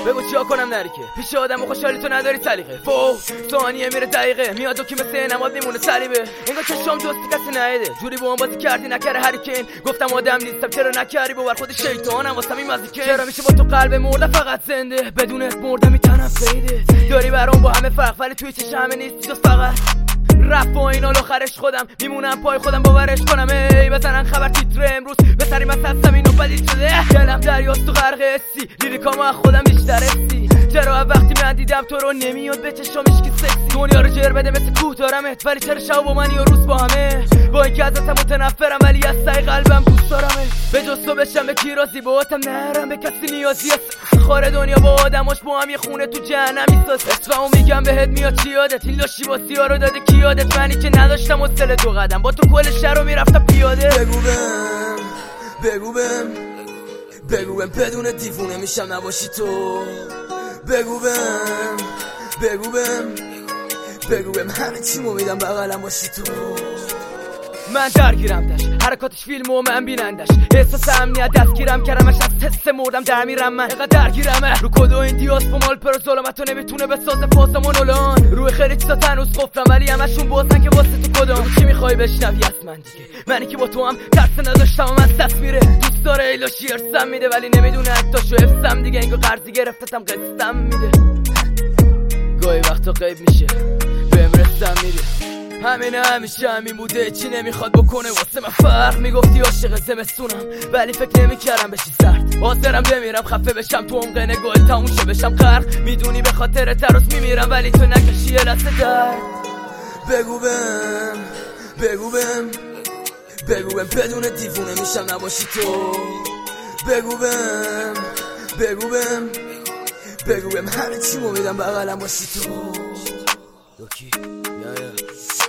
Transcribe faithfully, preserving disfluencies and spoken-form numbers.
بگو چیا کنم نری که پیش آدم و خوشحالی تو نداری سلیقه فو ثانیه میره دقیقه میاد و که مثل نماد میمونه صلیبه انگار چشام دوستی کسی نیده جوری با هم بازی کردی نکره هریکین گفتم آدم نیستم چرا نکردی باور خود شیطانم واسم این مزیکه چرا میشه با تو قلب مرده فقط زنده بدون اسم مرده میتنم فیده داری برام با همه فرق ولی توی چشم همه نیستی جز فقط رفت با این حال آخرش خودم میمونم پای خودم باورش کنم ای بزنن خبر تیتر امروز به سری من هستم اینو پدید شده دلم دریاست تو غرق حسی لیریکامو از خودم بیشتر حسی چرا وقتی من دیدم تو رو نمیاد به چشامش که سکسی دنیا رو جر بده مثل کوه دارمت ولی چرا شب با من یا روز با همه با اینکه ازتم متنفرم ولی از ته قلبم دوست دارمه به جز تو بشم به کی راضی باهاتم نرم به کسی نیازی است خاره دنیا با آدماش با هم یه خونه تو جهنم میساز اسممو میگم بهت میاد چی یادت این لاشی با سیا رو داده کی یادت منی که نداشتم حوصله دو قدم با تو کل شهر رو میرفتم پیاده بگو بهم بگو بهم بگو بهم بدون دیوونه میشم نباشی تو بگو بهم بگو بهم بگو بهم همه چیمو میدم بغلم باشی تو من درگیرم داشت حرکاتش فیلم و من بینندش احساس امنیت دستگیرم کردمش از حس مردم در میرم من اقدر درگیرمه رو کد و این دیاس پمال پر ظلمت و نمیتونه بسازه پاسمون اولان روی خیلی چیزا تنوز قفلم ولی همشون بازن که واسه تو کدام چی میخوای بشنوی از من دیگه منی که با تو هم ترس نداشتم و از دست میره دوست داره ایلاشی ارسم میده ولی نمیدونه حتاشو حفظم دیگه انگار قرضی گرفتتم قسطم میده گاهی وقتا غیب میشه بهم رسم میده همینه همیشه همین بوده چی نمیخواد بکنه واسه من فرق میگفتی عاشق زمستونم ولی فکر نمیکردم بشی سرد حاضرم بمیرم خفه بشم تو عمق نگاه تموم شه بشم غرق میدونی به خاطر تراس میمیرم ولی تو نکشی یه لحظه درد بگو بهم بگو بهم بگو بهم بدون دیوونه میشم نباشی تو بگو بهم بگو بهم بگو بهم همه چیمو میدم بغلم باشی تو یوکی یا یا